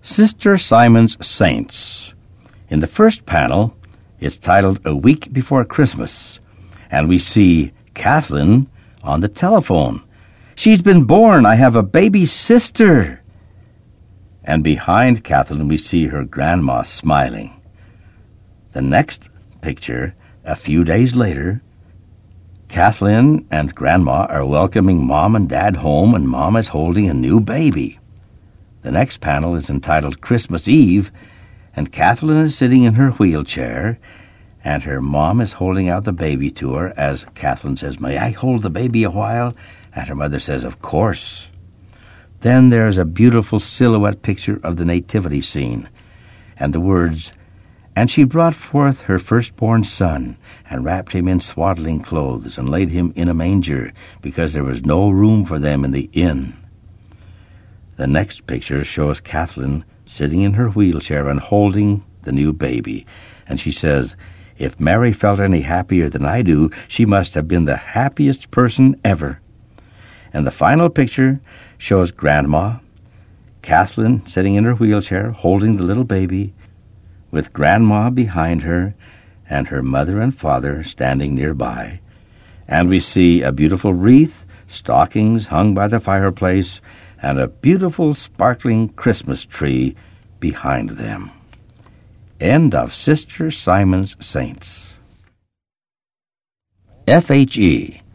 Sister Simon's Saints. In the first panel, it's titled A Week Before Christmas, and we see Kathleen on the telephone. "She's been born. I have a baby sister." And behind Kathleen, we see her grandma smiling. The next picture, a few days later, Kathleen and Grandma are welcoming Mom and Dad home, and Mom is holding a new baby. The next panel is entitled Christmas Eve, and Kathleen is sitting in her wheelchair, and her mom is holding out the baby to her as Kathleen says, "May I hold the baby a while?" And her mother says, "Of course." Then there's a beautiful silhouette picture of the nativity scene, and the words, "And she brought forth her firstborn son, and wrapped him in swaddling clothes, and laid him in a manger, because there was no room for them in the inn." The next picture shows Kathleen sitting in her wheelchair and holding the new baby, and she says, "If Mary felt any happier than I do, she must have been the happiest person ever." And the final picture shows Grandma, Kathleen sitting in her wheelchair holding the little baby, with Grandma behind her and her mother and father standing nearby. And we see a beautiful wreath, stockings hung by the fireplace, and a beautiful sparkling Christmas tree behind them. End of Sister Simon's Saints. FHE,